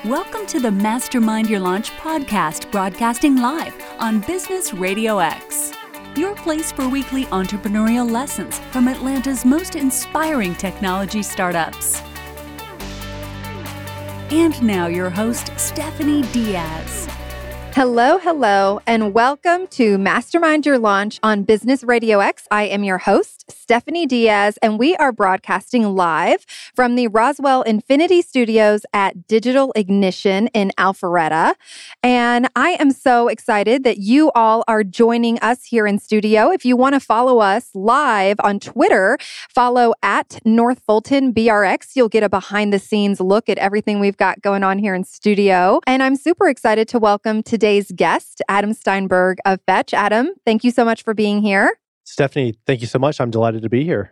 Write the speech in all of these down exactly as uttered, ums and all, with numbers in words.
Welcome to the Mastermind Your Launch podcast, broadcasting live on Business Radio X. Your place for weekly entrepreneurial lessons from Atlanta's most inspiring technology startups. And now your host, Stephanie Diaz. Hello, hello, and welcome to Mastermind Your Launch on Business Radio X. I am your host, Stephanie Diaz, and we are broadcasting live from the Roswell Infinity Studios at Digital Ignition in Alpharetta. And I am so excited that you all are joining us here in studio. If you want to follow us live on Twitter, follow at North Fulton B R X. You'll get a behind-the-scenes look at everything we've got going on here in studio. And I'm super excited to welcome today Today's guest, Adam Steinberg of Fetch. Adam, thank you so much for being here. Stephanie, thank you so much. I'm delighted to be here.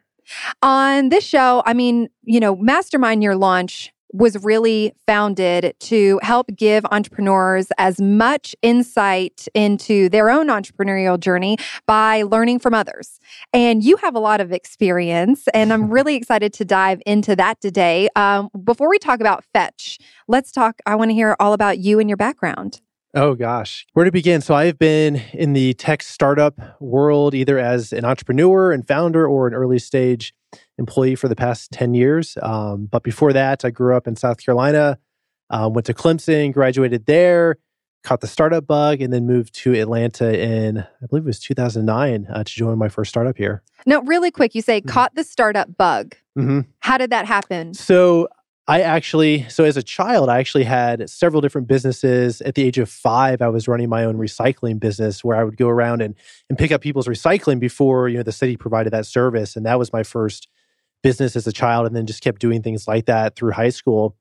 On this show, I mean, you know, Mastermind Your Launch was really founded to help give entrepreneurs as much insight into their own entrepreneurial journey by learning from others. And you have a lot of experience, and I'm really excited to dive into that today. Um, before we talk about Fetch, let's talk, I want to hear all about you and your background. Oh gosh, where to begin? So I've been in the tech startup world, either as an entrepreneur and founder or an early stage employee for the past ten years. Um, but before that, I grew up in South Carolina, uh, went to Clemson, graduated there, caught the startup bug, and then moved to Atlanta in, I believe it was two thousand nine uh, to join my first startup here. Now, really quick, you say mm-hmm. caught the startup bug. Mm-hmm. How did that happen? So I actually, so as a child, I actually had several different businesses. At the age of five, I was running my own recycling business where I would go around and, and pick up people's recycling before, you know, the city provided that service. And that was my first business as a child, and then just kept doing things like that through high school.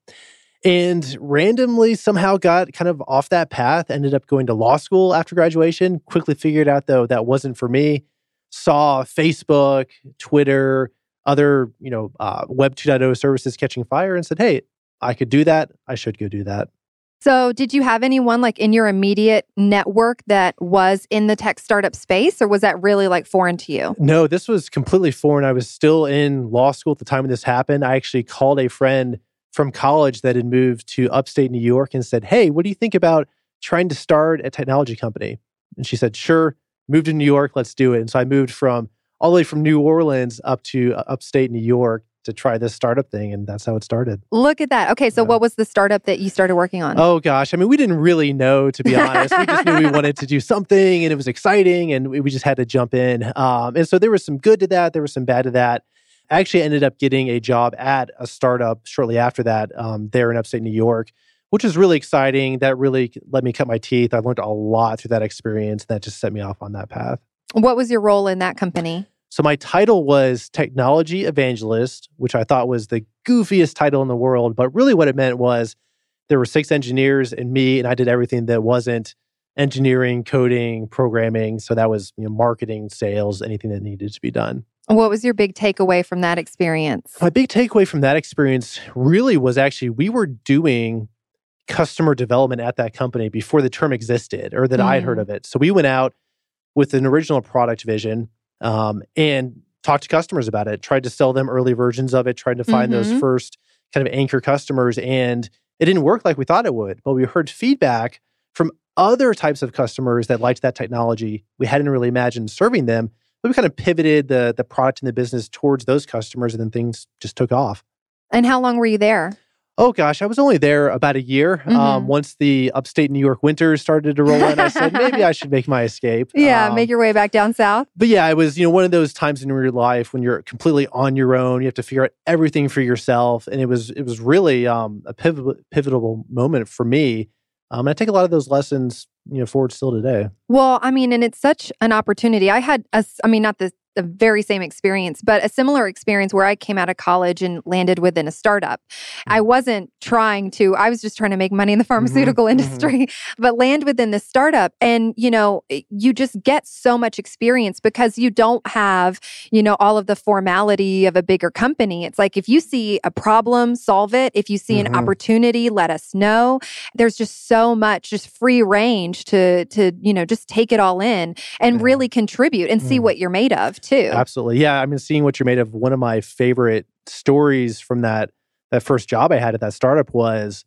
And randomly somehow got kind of off that path, ended up going to law school after graduation, quickly figured out though that wasn't for me. Saw Facebook, Twitter, other, you know, uh, Web two point oh services catching fire and said, hey, I could do that. I should go do that. So did you have anyone like in your immediate network that was in the tech startup space, or was that really like foreign to you? No, this was completely foreign. I was still in law school at the time when this happened. I actually called a friend from college that had moved to upstate New York and said, hey, what do you think about trying to start a technology company? And she said, sure, move to New York, let's do it. And so I moved from all the way from New Orleans up to uh, upstate New York to try this startup thing. And that's how it started. Look at that. Okay, so yeah. What was the startup that you started working on? Oh gosh. I mean, we didn't really know, to be honest. We just knew we wanted to do something and it was exciting and we, we just had to jump in. Um, and so there was some good to that. There was some bad to that. I actually ended up getting a job at a startup shortly after that um, there in upstate New York, which was really exciting. That really let me cut my teeth. I learned a lot through that experience. That just set me off on that path. What was your role in that company? So my title was Technology Evangelist, which I thought was the goofiest title in the world. But really what it meant was there were six engineers and me, and I did everything that wasn't engineering, coding, programming. So that was, you know, marketing, sales, anything that needed to be done. What was your big takeaway from that experience? My big takeaway from that experience really was actually we were doing customer development at that company before the term existed or that mm. I had heard of it. So we went out with an original product vision Um, and talked to customers about it, tried to sell them early versions of it, tried to find mm-hmm. those first kind of anchor customers. And it didn't work like we thought it would. But we heard feedback from other types of customers that liked that technology. We hadn't really imagined serving them, but we kind of pivoted the, the product and the business towards those customers, and then things just took off. And how long were you there? Oh gosh, I was only there about a year. Mm-hmm. Um, once the upstate New York winters started to roll in, I said, maybe I should make my escape. Yeah, um, make your way back down south. But yeah, it was, you know, one of those times in your life when you're completely on your own. You have to figure out everything for yourself. And it was it was really um, a pivotal, pivotal moment for me. Um, and I take a lot of those lessons, you know, forward still today. Well, I mean, and it's such an opportunity. I had, a, I mean, not the the very same experience, but a similar experience where I came out of college and landed within a startup. Mm-hmm. I wasn't trying to, I was just trying to make money in the pharmaceutical mm-hmm. industry, mm-hmm. but land within the startup. And, you know, you just get so much experience because you don't have, you know, all of the formality of a bigger company. It's like, if you see a problem, solve it. If you see mm-hmm. an opportunity, let us know. There's just so much, just free range to, to, you know, just take it all in and yeah. really contribute and see mm. what you're made of. Too. Absolutely. Yeah. I mean, seeing what you're made of, one of my favorite stories from that that first job I had at that startup was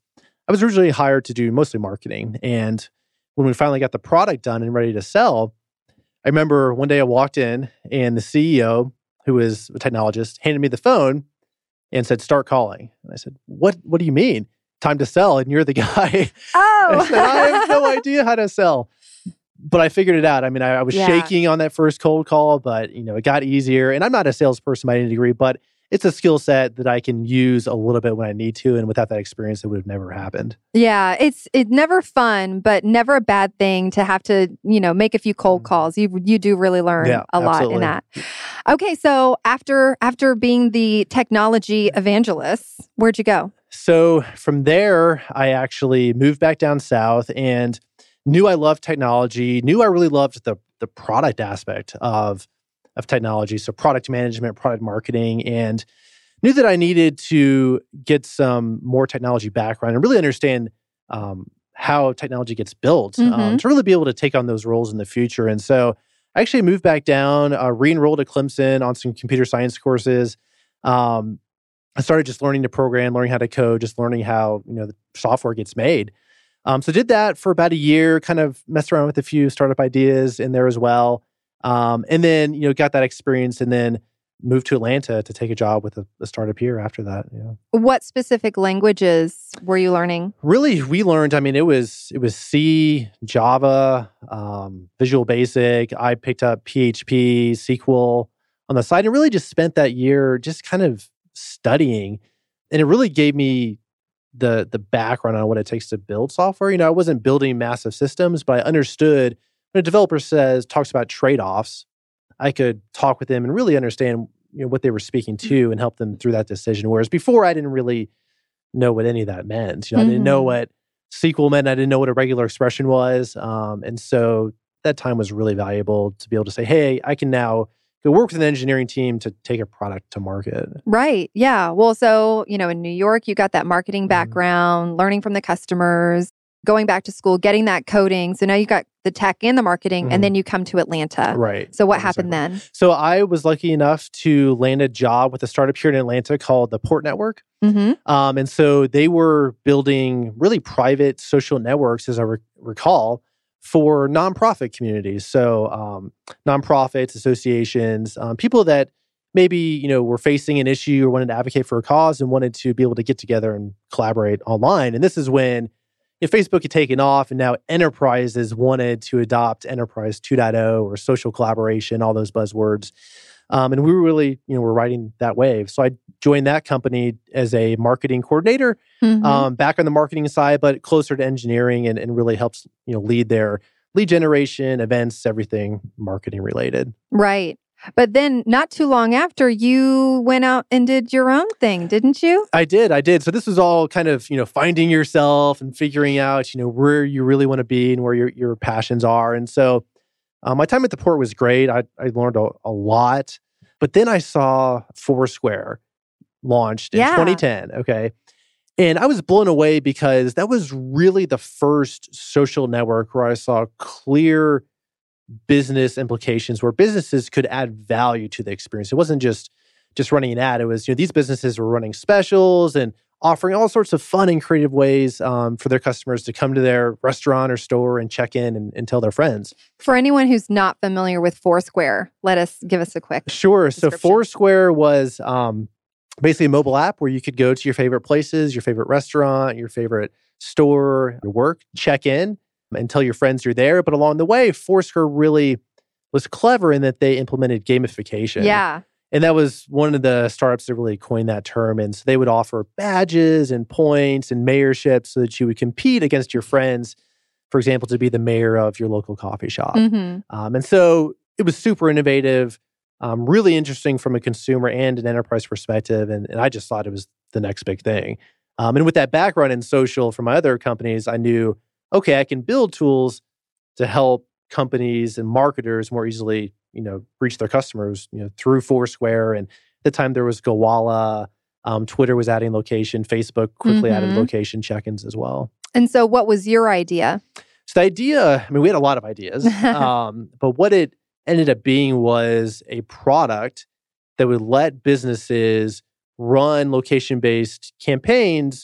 I was originally hired to do mostly marketing. And when we finally got the product done and ready to sell, I remember one day I walked in and the C E O, who is a technologist, handed me the phone and said, "Start calling." And I said, "What, what do you mean? Time to sell, and you're the guy." Oh. I said, "I have no idea how to sell." But I figured it out. I mean, I, I was Yeah. shaking on that first cold call, but you know, it got easier. And I'm not a salesperson by any degree, but it's a skill set that I can use a little bit when I need to. And without that experience, it would have never happened. Yeah, it's it's never fun, but never a bad thing to have to, you know, make a few cold calls. You you do really learn Yeah, a lot in absolutely. that. Okay, so after after being the technology evangelist, where'd you go? So from there, I actually moved back down south and knew I loved technology, knew I really loved the the product aspect of of technology. So product management, product marketing, and knew that I needed to get some more technology background and really understand um, how technology gets built um, Mhm. to really be able to take on those roles in the future. And so I actually moved back down, uh, re-enrolled at Clemson on some computer science courses. Um, I started just learning to program, learning how to code, just learning how, you know, the software gets made. Um, so did that for about a year, kind of messed around with a few startup ideas in there as well. Um, and then, you know, got that experience and then moved to Atlanta to take a job with a, a startup here after that. Yeah. What specific languages were you learning? Really, we learned, I mean, it was it was C, Java, um, Visual Basic. I picked up P H P, S Q L on the side and really just spent that year just kind of studying. And it really gave me the the background on what it takes to build software. You know, I wasn't building massive systems, but I understood when a developer says, talks about trade-offs, I could talk with them and really understand, you know, what they were speaking to and help them through that decision. Whereas before, I didn't really know what any of that meant. You know, I didn't know Mhm. what S Q L meant. I didn't know what a regular expression was. Um, and so that time was really valuable to be able to say, hey, I can now go work with an engineering team to take a product to market. Right. Yeah. Well, so, you know, in New York, you got that marketing Mhm. background, learning from the customers, going back to school, getting that coding. So now you got the tech and the marketing, Mhm. and then you come to Atlanta. Right. So what Exactly. happened then? So I was lucky enough to land a job with a startup here in Atlanta called the Port Network. Mm-hmm. Um, and so they were building really private social networks, as I re- recall, for nonprofit communities. So um, nonprofits, associations, um, people that maybe, you know, were facing an issue or wanted to advocate for a cause and wanted to be able to get together and collaborate online. And this is when, if Facebook had taken off and now enterprises wanted to adopt Enterprise two point oh or social collaboration, all those buzzwords. Um, and we were really, you know, we're riding that wave. So I joined that company as a marketing coordinator, Mm-hmm. um, back on the marketing side, but closer to engineering and, and really helps, you know, lead their lead generation, events, everything marketing related. Right. But then not too long after, you went out and did your own thing, didn't you? I did, I did. So this was all kind of, you know, finding yourself and figuring out, you know, where you really want to be and where your, your passions are. And so uh, my time at the Port was great. I, I learned a, a lot. But then I saw Foursquare launched in Yeah. twenty ten. Okay. And I was blown away because that was really the first social network where I saw clear business implications where businesses could add value to the experience. It wasn't just just running an ad. It was, you know, these businesses were running specials and offering all sorts of fun and creative ways um, for their customers to come to their restaurant or store and check in and, and tell their friends. For anyone who's not familiar with Foursquare, let us give us a quick. Sure. So description. Foursquare was um, basically a mobile app where you could go to your favorite places, your favorite restaurant, your favorite store, your work, check in and tell your friends you're there. But along the way, Foursquare really was clever in that they implemented gamification. Yeah. And that was one of the startups that really coined that term. And so they would offer badges and points and mayorships so that you would compete against your friends, for example, to be the mayor of your local coffee shop. Mm-hmm. Um, and so it was super innovative, um, really interesting from a consumer and an enterprise perspective. And, and I just thought it was the next big thing. Um, and with that background in social from my other companies, I knew, okay, I can build tools to help companies and marketers more easily, you know, reach their customers, you know, through Foursquare. And at the time there was Gowalla, um, Twitter was adding location, Facebook quickly added Mhm. location check-ins as well. And so what was your idea? So the idea, I mean, we had a lot of ideas, um, but what it ended up being was a product that would let businesses run location-based campaigns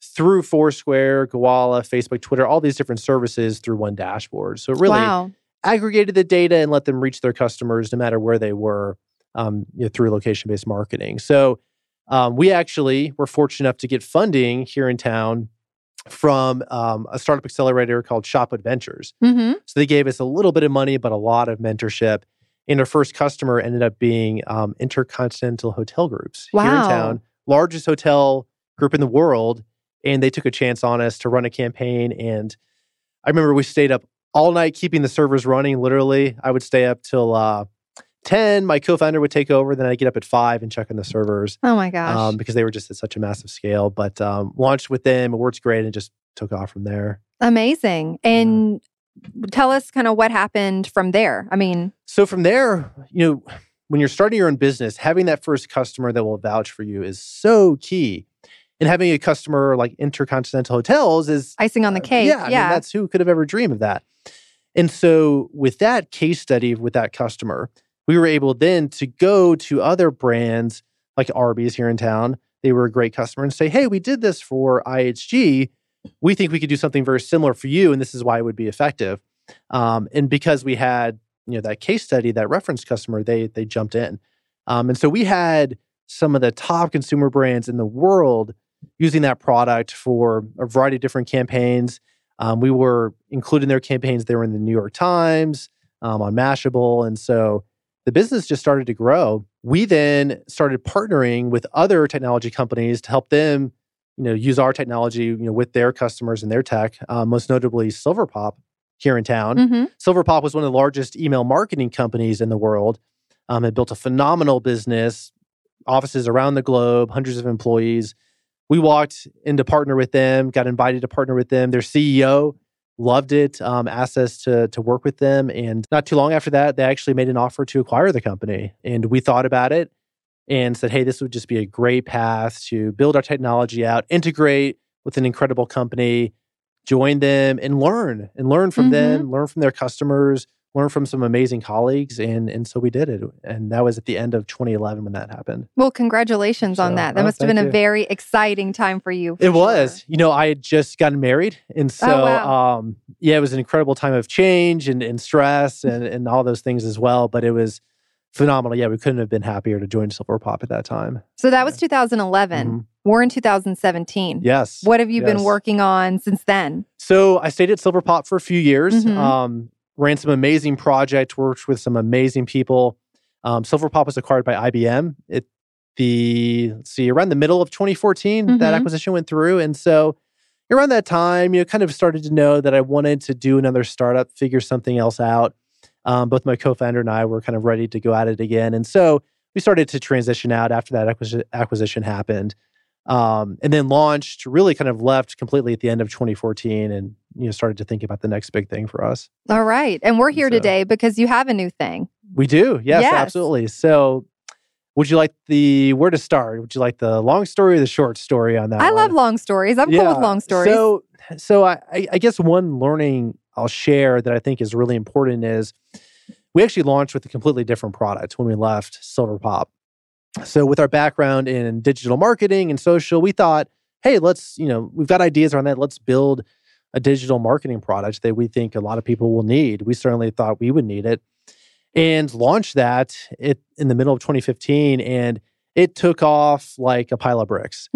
through Foursquare, Gowalla, Facebook, Twitter, all these different services through one dashboard. So it really Wow. aggregated the data and let them reach their customers no matter where they were um, you know, through location-based marketing. So um, we actually were fortunate enough to get funding here in town from um, a startup accelerator called Shopwood Ventures. Mm-hmm. So they gave us a little bit of money, but a lot of mentorship. And our first customer ended up being um, Intercontinental Hotel Groups here in Wow. town, largest hotel group in the world. And they took a chance on us to run a campaign. And I remember we stayed up all night keeping the servers running. Literally, I would stay up till uh, ten. My co-founder would take over. Then I'd get up at five and check on the servers. Oh my gosh. Um, because they were just at such a massive scale. But um, launched with them, it worked great, and just took off from there. Amazing. And tell us kind of what happened from there. I mean, So from there, you know, when you're starting your own business, having that first customer that will vouch for you is so key. And having a customer like Intercontinental Hotels is icing on the uh, cake. yeah, I Yeah. mean, that's who could have ever dreamed of that. And so with that case study with that customer, we were able then to go to other brands like Arby's here in town. They were a great customer and say, hey, we did this for I H G. We think we could do something very similar for you, and this is why it would be effective. Um, and because we had, you know, that case study, that reference customer, they they jumped in. Um, and so we had some of the top consumer brands in the world using that product for a variety of different campaigns. Um, we were including their campaigns. They were in the New York Times, um, on Mashable. And so the business just started to grow. We then started partnering with other technology companies to help them, you know, use our technology, you know, with their customers and their tech, uh, most notably Silverpop here in town. Mm-hmm. Silverpop was one of the largest email marketing companies in the world. Um, it built a phenomenal business, offices around the globe, hundreds of employees. We walked in to partner with them, got invited to partner with them. Their C E O loved it, um, asked us to, to work with them. And not too long after that, they actually made an offer to acquire the company. And we thought about it and said, hey, this would just be a great path to build our technology out, integrate with an incredible company, join them and learn and learn from Mhm. them, learn from their customers, learn from some amazing colleagues. And, and so we did it. And that was at the end of twenty eleven when that happened. Well, congratulations on So, that. That oh, must have thank been a you. very exciting time for you. for It was. sure. You know, I had just gotten married. And so, Oh, wow. um, yeah, it was an incredible time of change and, and stress and, and all those things as well. But it was phenomenal. Yeah, we couldn't have been happier to join Silverpop at that time. So that was two thousand eleven. Mhm. We're in two thousand seventeen. Yes. What have you been yes. working on since then? So I stayed at Silverpop for a few years, Mhm. um, ran some amazing projects, worked with some amazing people. Um, Silverpop was acquired by I B M. It the let's see around the middle of twenty fourteen Mhm. that acquisition went through, and so around that time, you know, kind of started to know that I wanted to do another startup, figure something else out. Um, both my co-founder and I were kind of ready to go at it again, and so we started to transition out after that acquisition, acquisition happened. Um, and then launched, really kind of left completely at the end of twenty fourteen and, you know, started to think about the next big thing for us. All right. And we're here So- today because you have a new thing. We do. Yes, Yes. absolutely. So would you like the, where to start? Would you like the long story or the short story on that I one? love long stories. I'm cool with long stories. So, so I, I I guess one learning I'll share that I think is really important is we actually launched with a completely different product when we left Silverpop. So with our background in digital marketing and social, we thought, hey, let's, you know, we've got ideas around that. Let's build a digital marketing product that we think a lot of people will need. We certainly thought we would need it. And launched that it, in the middle of twenty fifteen. And it took off like a pile of bricks.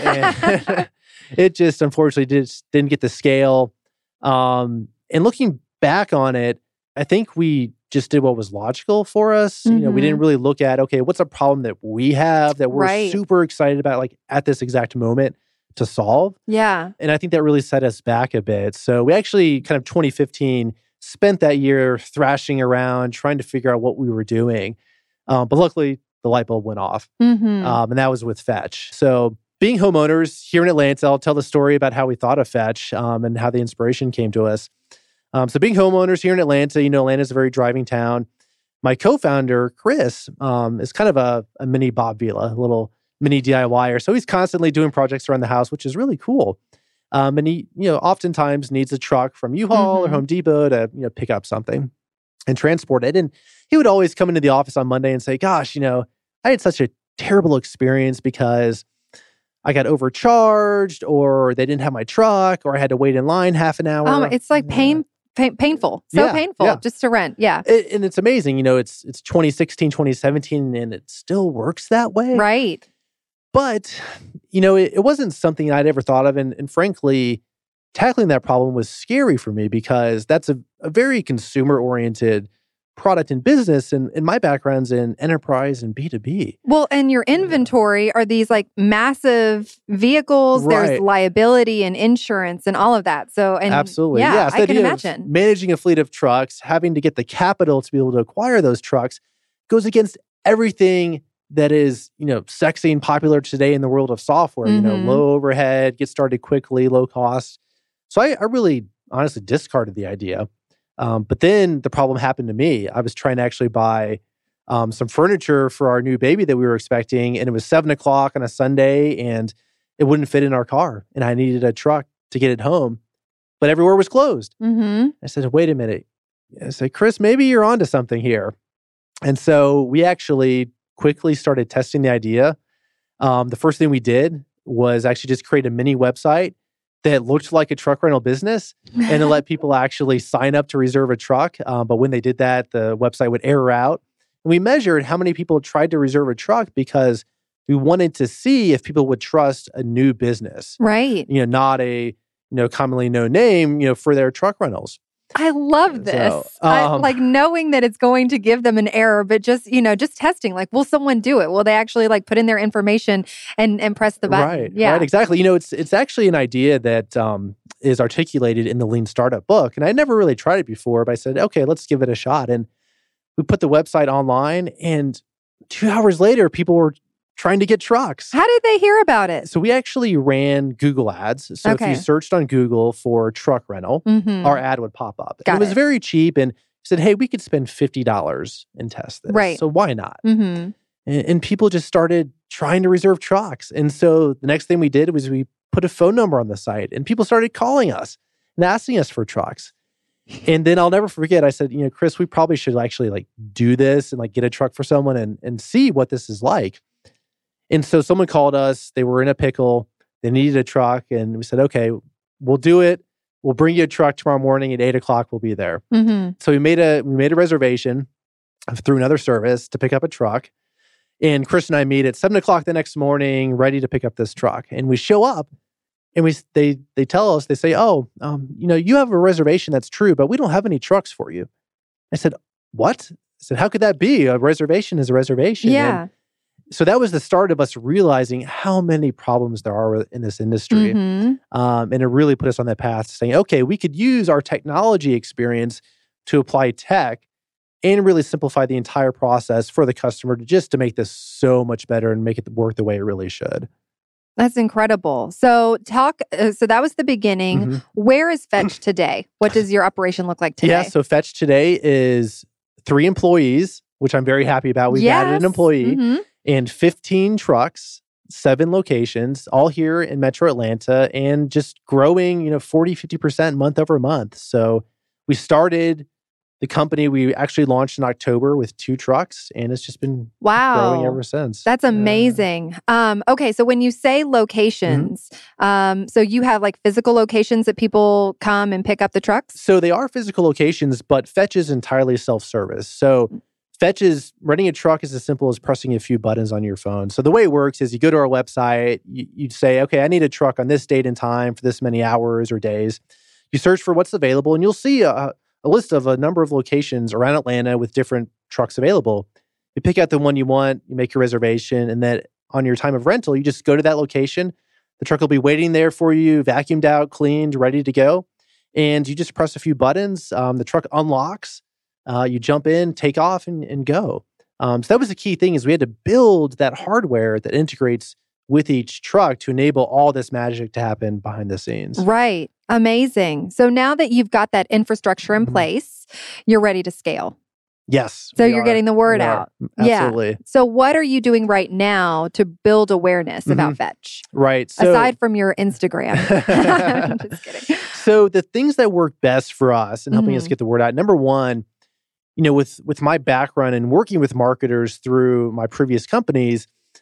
And it just unfortunately just didn't get the scale. Um, and looking back on it, I think we just did what was logical for us. You know, we Mhm. didn't really look at, okay, what's a problem that we have that we're Right. super excited about, like at this exact moment to solve. yeah. And I think that really set us back a bit. So we actually kind of twenty fifteen spent that year thrashing around, trying to figure out what we were doing. Um, but luckily, the light bulb went off. Mm-hmm. Um, and that was with Fetch. So being homeowners here in Atlanta, I'll tell the story about how we thought of Fetch um, and how the inspiration came to us. Um, so being homeowners here in Atlanta, you know, Atlanta is a very driving town. My co-founder, Chris, um, is kind of a, a mini Bob Vila, a little mini DIYer. So he's constantly doing projects around the house, which is really cool. Um, and he, you know, oftentimes needs a truck from U-Haul Mhm. or Home Depot to, you know, pick up something and transport it. And he would always come into the office on Monday and say, gosh, you know, I had such a terrible experience because I got overcharged, or they didn't have my truck, or I had to wait in line half an hour. Um, it's like pain, pain painful. So Yeah, painful yeah. just to rent. Yeah. It, and it's amazing. You know, it's it's twenty sixteen, twenty seventeen, and it still works that way. Right. But, you know, it, it wasn't something I'd ever thought of. And, and frankly, tackling that problem was scary for me because that's a, a very consumer-oriented product and business. And, and my background's in enterprise and B two B. Well, and your inventory are these like massive vehicles. Right. There's liability and insurance and all of that. So, and Absolutely. yeah, Yes, the I can idea of imagine. managing a fleet of trucks, having to get the capital to be able to acquire those trucks goes against everything that is, you know, sexy and popular today in the world of software. You know, Mhm. low overhead, get started quickly, low cost. So I, I really honestly discarded the idea. Um, but then the problem happened to me. I was trying to actually buy um, some furniture for our new baby that we were expecting, and it was seven o'clock on a Sunday, and it wouldn't fit in our car, and I needed a truck to get it home, but everywhere was closed. Mm-hmm. I said, "Wait a minute." I said, "Chris, maybe you're onto something here." And so we actually quickly started testing the idea. Um, the first thing we did was actually just create a mini website that looked like a truck rental business and to let people actually sign up to reserve a truck. Um, but when they did that, the website would error out. And we measured how many people tried to reserve a truck because we wanted to see if people would trust a new business, Right. you know, not a, you know, commonly known name, you know, for their truck rentals. I love this. So, I, um, like knowing that it's going to give them an error, but just, you know, just testing, like, will someone do it? Will they actually like put in their information and, and press the button? Right, Yeah. right, exactly. You know, it's it's actually an idea that um, is articulated in the Lean Startup book. And I never really tried it before, but I said, okay, let's give it a shot. And we put the website online, and two hours later, people were trying to get trucks. How did they hear about it? So we actually ran Google ads. So Okay. if you searched on Google for truck rental, Mm-hmm. our ad would pop up. Got And it was it. very cheap, and said, hey, we could spend fifty dollars and test this. Right. So why not? Mm-hmm. And, and people just started trying to reserve trucks. And so the next thing we did was we put a phone number on the site, and people started calling us and asking us for trucks. And then I'll never forget, I said, you know, Chris, we probably should actually like do this and like get a truck for someone and, and see what this is like. And so someone called us, they were in a pickle, they needed a truck, and we said, okay, we'll do it. We'll bring you a truck tomorrow morning at eight o'clock, we'll be there. Mm-hmm. So we made a we made a reservation through another service to pick up a truck. And Chris and I meet at seven o'clock the next morning, ready to pick up this truck. And we show up, and we they they tell us, they say, oh, um, you know, you have a reservation, that's true, but we don't have any trucks for you. I said, what? I said, how could that be? A reservation is a reservation. Yeah. And so that was the start of us realizing how many problems there are in this industry. Mm-hmm. Um, and it really put us on that path to saying, okay, we could use our technology experience to apply tech and really simplify the entire process for the customer to just to make this so much better and make it work the way it really should. That's incredible. So talk, uh, so that was the beginning. Mhm. Where is Fetch today? What does your operation look like today? Yeah, so Fetch today is three employees, which I'm very happy about. We've added Yes. an employee Mhm. and fifteen trucks, seven locations, all here in Metro Atlanta, and just growing, you know, forty, fifty percent month over month. So we started the company, we actually launched in October with two trucks, and it's just been Wow. growing ever since. That's Yeah. amazing. Um, okay, so when you say locations, um, so you have like physical locations that people come and pick up the trucks? So they are physical locations, but Fetch is entirely self-service. So Fetch is renting a truck is as simple as pressing a few buttons on your phone. So the way it works is you go to our website, you, you say, okay, I need a truck on this date and time for this many hours or days. You search for what's available, and you'll see a, a list of a number of locations around Atlanta with different trucks available. You pick out the one you want, you make your reservation, and then on your time of rental, you just go to that location. The truck will be waiting there for you, vacuumed out, cleaned, ready to go. And you just press a few buttons. Um, the truck unlocks. Uh, you jump in, take off, and, and go. Um, so that was the key thing is we had to build that hardware that integrates with each truck to enable all this magic to happen behind the scenes. Right. Amazing. So now that you've got that infrastructure in Mhm. place, you're ready to scale. Yes. So we you're are. getting the word We are. out. Yeah. Absolutely. So what are you doing right now to build awareness about Fetch? Right. So, Aside from your Instagram. Just kidding. so the things that work best for us in helping us Mhm. get the word out, number one, you know, with with my background and working with marketers through my previous companies,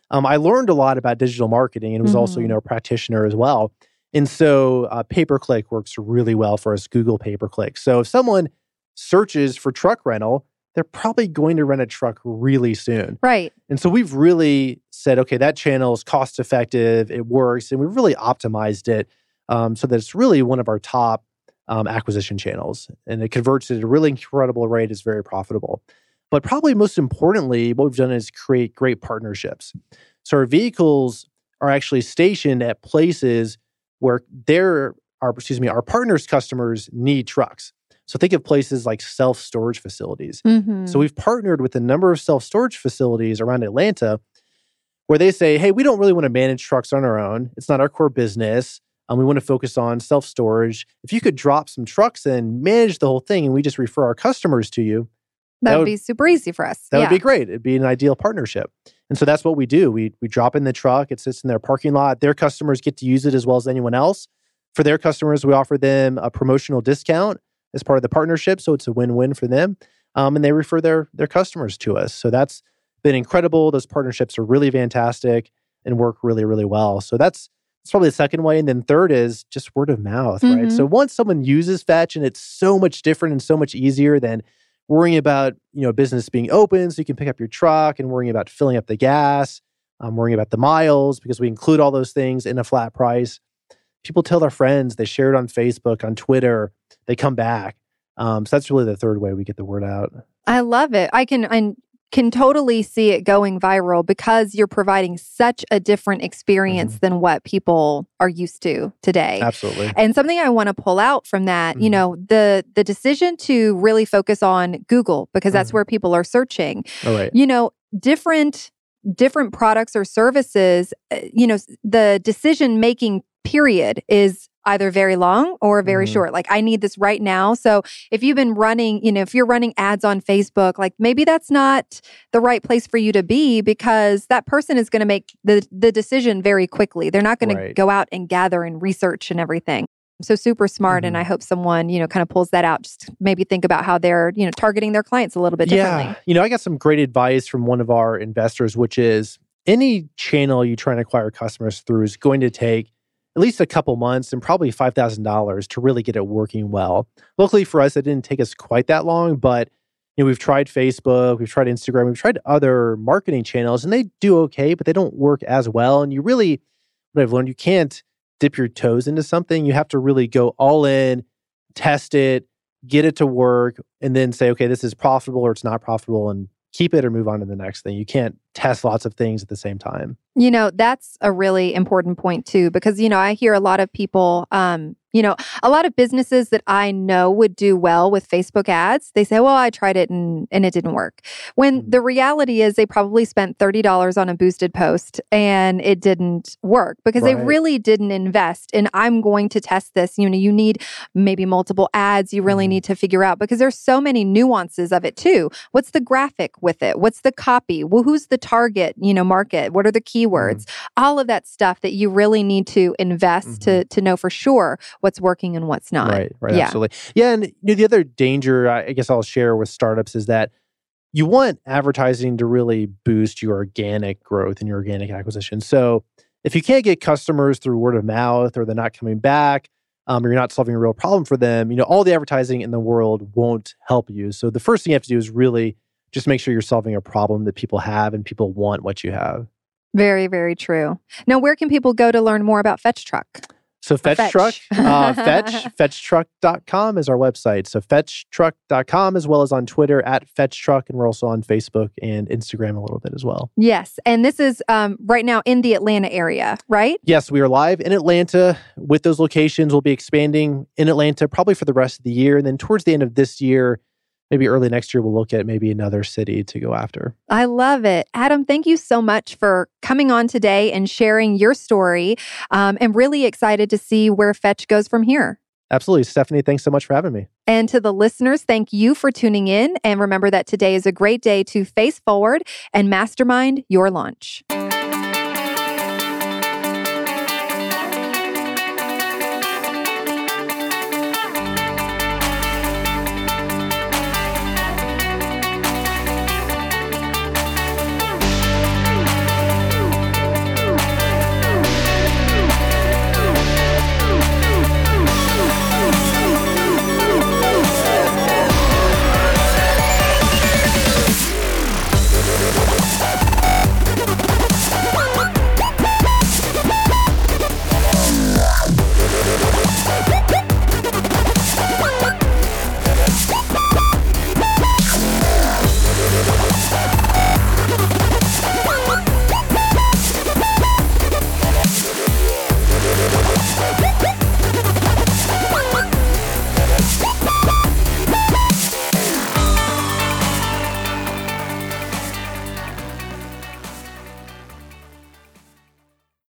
um, I learned a lot about digital marketing and was mm-hmm. also, you know, a practitioner as well. And so uh, pay-per-click works really well for us, Google pay-per-click. So if someone searches for truck rental, they're probably going to rent a truck really soon. Right. And so we've really said, okay, that channel is cost effective, it works, and we've really optimized it um, so that it's really one of our top um, acquisition channels. And it converts at a really incredible rate, it's very profitable. But probably most importantly, what we've done is create great partnerships. So our vehicles are actually stationed at places where their, our, excuse me, our partners' customers need trucks. So think of places like self-storage facilities. Mm-hmm. So we've partnered with a number of self-storage facilities around Atlanta where they say, hey, we don't really want to manage trucks on our own. It's not our core business. Um, we want to focus on self-storage. If you could drop some trucks and manage the whole thing and we just refer our customers to you, that, that would be super easy for us. That yeah. would be great. It'd be an ideal partnership. And so that's what we do. We we drop in the truck. It sits in their parking lot. Their customers get to use it as well as anyone else. For their customers, we offer them a promotional discount as part of the partnership. So it's a win-win for them. Um, and they refer their their customers to us. So that's been incredible. Those partnerships are really fantastic and work really, really well. So that's, that's probably the second way. And then third is just word of mouth, mm-hmm. right? So once someone uses Fetch, and it's so much different and so much easier than worrying about, you know, business being open so you can pick up your truck and worrying about filling up the gas, um, worrying about the miles because we include all those things in a flat price. People tell their friends, they share it on Facebook, on Twitter, they come back. Um, so that's really the third way we get the word out. I love it. I can I can totally see it going viral because you're providing such a different experience mm-hmm. than what people are used to today. Absolutely. And something I want to pull out from that, mm-hmm. you know, the the decision to really focus on Google because that's mm-hmm. where people are searching. All right. You know, different different products or services, you know, the decision making period is either very long or very mm-hmm. short. Like, I need this right now. So if you've been running, you know, if you're running ads on Facebook, like maybe that's not the right place for you to be because that person is going to make the, the decision very quickly. They're not going right. to go out and gather and research and everything. So super smart. Mm-hmm. And I hope someone, you know, kind of pulls that out. Just maybe think about how they're, you know, targeting their clients a little bit differently. Yeah. You know, I got some great advice from one of our investors, which is any channel you try and acquire customers through is going to take at least a couple months and probably five thousand dollars to really get it working well. Luckily for us, it didn't take us quite that long, but you know, we've tried Facebook, we've tried Instagram, we've tried other marketing channels, and they do okay, but they don't work as well. And you really, what I've learned, you can't dip your toes into something. You have to really go all in, test it, get it to work, and then say, okay, this is profitable or it's not profitable, and keep it or move on to the next thing. You can't test lots of things at the same time. You know, that's a really important point too, because, you know, I hear a lot of people, um, you know, a lot of businesses that I know would do well with Facebook ads. They say, well, I tried it and, and it didn't work. When mm-hmm. the reality is they probably spent thirty dollars on a boosted post and it didn't work because right. they really didn't invest in, I'm going to test this. You know, you need maybe multiple ads you really mm-hmm. need to figure out because there's so many nuances of it too. What's the graphic with it? What's the copy? Well, who's the target, you know, market? What are the keywords? Mm-hmm. All of that stuff that you really need to invest mm-hmm. to to know for sure what's working and what's not. Right, right, yeah. absolutely. Yeah, and you know, the other danger I guess I'll share with startups is that you want advertising to really boost your organic growth and your organic acquisition. So if you can't get customers through word of mouth or they're not coming back, um, or you're not solving a real problem for them, you know, all the advertising in the world won't help you. So the first thing you have to do is really just make sure you're solving a problem that people have and people want what you have. Very, very true. Now, where can people go to learn more about Fetch Truck? So Fetch, Fetch. Truck, uh, Fetch, fetch truck dot com is our website. So fetch truck dot com as well as on Twitter at Fetch Truck. And we're also on Facebook and Instagram a little bit as well. Yes. And this is um, right now in the Atlanta area, right? Yes, we are live in Atlanta with those locations. We'll be expanding in Atlanta probably for the rest of the year. And then towards the end of this year, maybe early next year, we'll look at maybe another city to go after. I love it. Adam, thank you so much for coming on today and sharing your story. Um, I'm really excited to see where Fetch goes from here. Absolutely. Stephanie, thanks so much for having me. And to the listeners, thank you for tuning in. And remember that today is a great day to face forward and mastermind your launch.